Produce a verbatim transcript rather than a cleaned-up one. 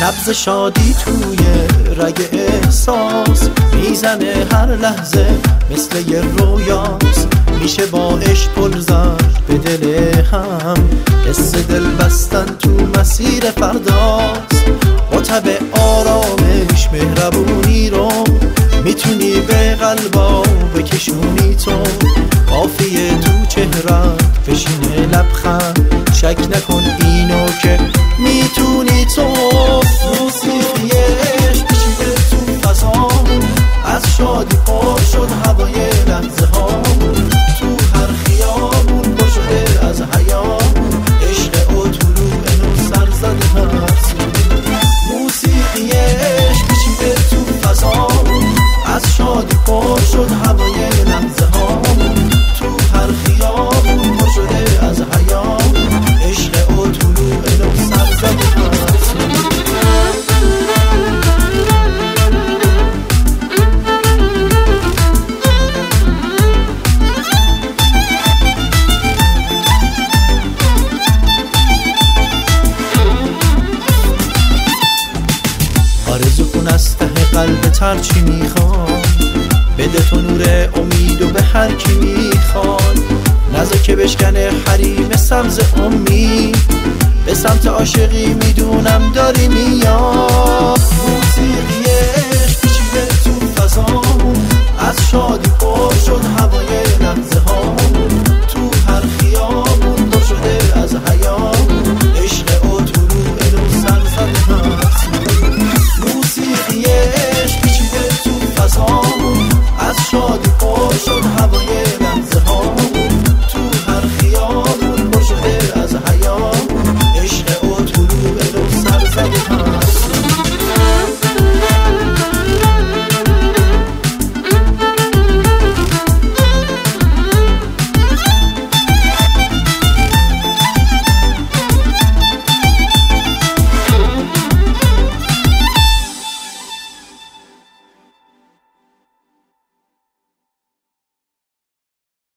نبض شادی توی رگ احساس میزنه هر لحظه مثل یه رویاست. میشه با عشق پل زد به دل هم، قصه دل بستن تو مسیر فرداست. با تب آرامش مهربونی رو میتونی به قلبا بکشونی تو. قافیه تو چهرت بشینه لبخند، شک نکن اینو که میتونی تو. موسیقی عشق کشیده تو فضامون، از شادی پر شد هوای لحظه هامون. تو هر خیابون پر شده از حیامون، عشق و طلوع نور سر زده هر سون. موسیقی عشق کشیده تو فضامون، از شادی پر شد هوای لحظه هامون. تو هر خیابون پر شده از حیامون، عشق و طلوع نور سر زده هر سون. آرزو کن از ته قلبت هر چی میخواد، بده تو نور امید و به هر کی میخواد. نذار که بشکنه حریم سبز امید، به سمت عاشقی میدونم داری میاد. موسیقی عشق کشیده تو فضامون، از شادی پر شد هوای